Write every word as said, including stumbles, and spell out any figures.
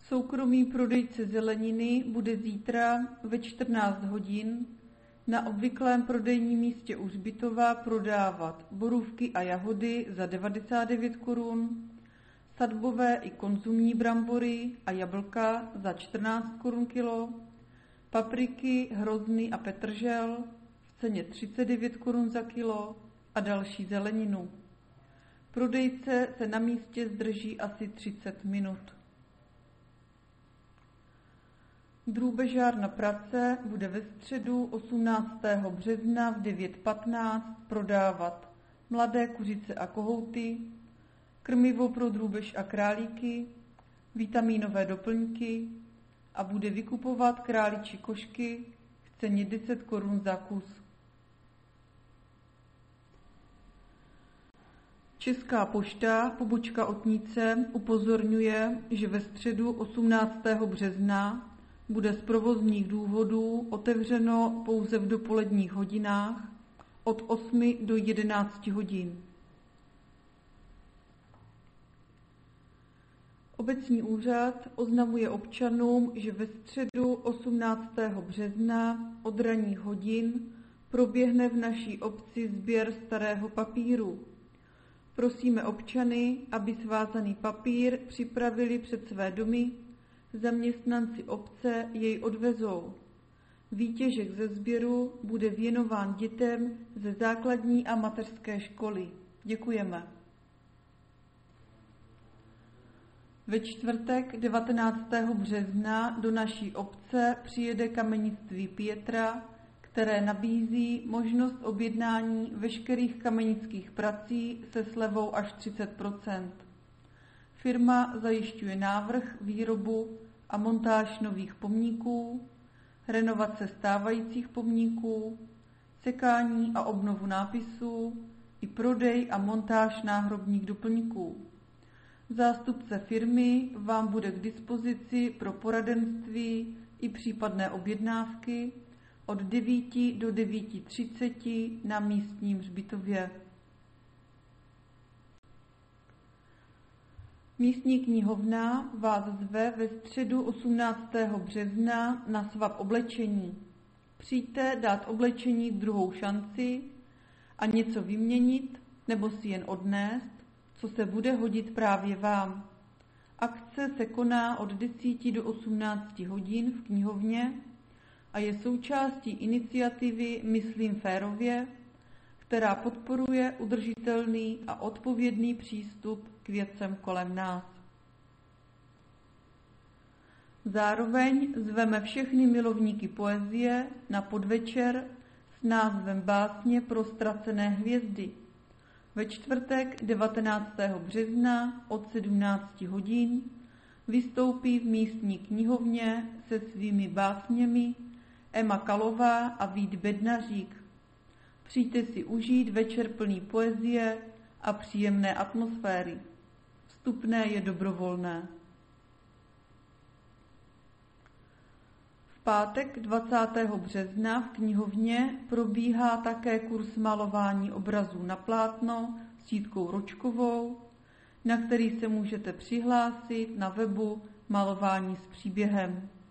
Soukromý prodejce zeleniny bude zítra ve čtrnáct hodin na obvyklém prodejním místě u hřbitova prodávat borůvky a jahody za devadesát devět korun, sadbové i konzumní brambory a jablka za čtrnáct korun kilo, papriky, hrozny a petržel v ceně třicet devět korun za kilo a další zeleninu. Prodejce se na místě zdrží asi třicet minut. Drůbežárna Prace bude ve středu osmnáctého března v devět patnáct prodávat mladé kuřice a kohouty, krmivo pro drůbež a králíky, vitamínové doplňky a bude vykupovat králičí košky v ceně deset korun za kus. Česká pošta, pobočka Otnice, upozorňuje, že ve středu osmnáctého března bude z provozních důvodů otevřeno pouze v dopoledních hodinách od osmi do jedenácti hodin. Obecní úřad oznamuje občanům, že ve středu osmnáctého března od ranních hodin proběhne v naší obci sběr starého papíru. Prosíme občany, aby svázaný papír připravili před své domy, zaměstnanci obce jej odvezou. Výtěžek ze sběru bude věnován dětem ze základní a mateřské školy. Děkujeme. Ve čtvrtek devatenáctého března do naší obce přijede kamenictví Pietra, které nabízí možnost objednání veškerých kamenických prací se slevou až třicet procent. Firma zajišťuje návrh, výrobu a montáž nových pomníků, renovace stávajících pomníků, sekání a obnovu nápisů i prodej a montáž náhrobních doplňků. Zástupce firmy vám bude k dispozici pro poradenství i případné objednávky od devíti do devíti třiceti na místním hřbitově. Místní knihovna vás zve ve středu osmnáctého března na svap oblečení. Přijďte dát oblečení druhou šanci a něco vyměnit nebo si jen odnést, co se bude hodit právě vám. Akce se koná od deseti do osmnácti hodin v knihovně a je součástí iniciativy Myslím férově, která podporuje udržitelný a odpovědný přístup k věcem kolem nás. Zároveň zveme všechny milovníky poezie na podvečer s názvem Básně pro ztracené hvězdy. Ve čtvrtek devatenáctého března od sedmnácti hodin vystoupí v místní knihovně se svými básněmi Ema Kalová a Vít Bednařík. Přijďte si užít večer plný poezie a příjemné atmosféry. Vstupné je dobrovolné. V pátek dvacátého března v knihovně probíhá také kurz malování obrazů na plátno s Jitkou Ročkovou, na který se můžete přihlásit na webu Malování s příběhem.